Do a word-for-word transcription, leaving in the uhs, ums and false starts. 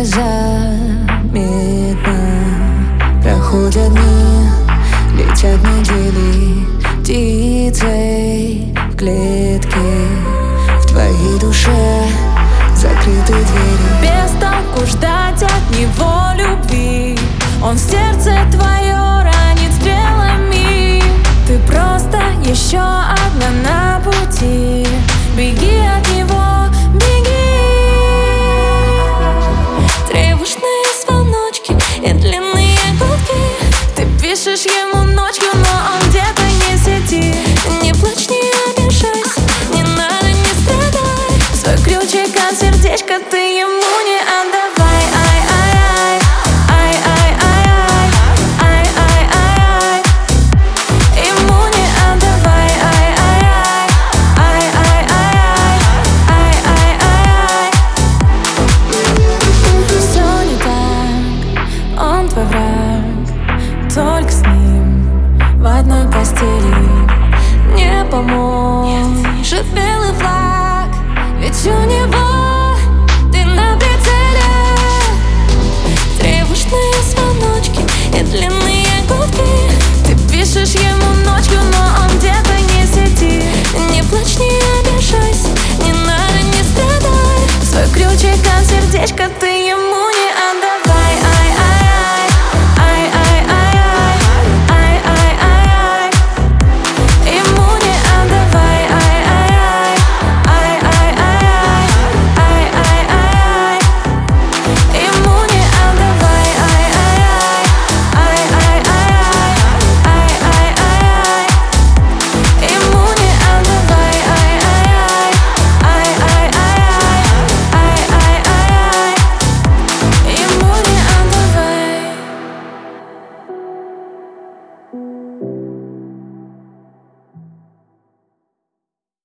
незаметно. Проходят дни, летят недели птицей в клетке. В твоей душе закрыты двери. Без толку ждать от него любви. Он в сердце твое ранит стрелами. Ты просто еще одна на пути. Беги от него, беги. Тревожные звоночки и длинные гудки. Ты пишешь ему ночью, но он где-то не сидит. Не плачь, не обижайся, не надо, не страдай. Свой ключик от сердечка ты ему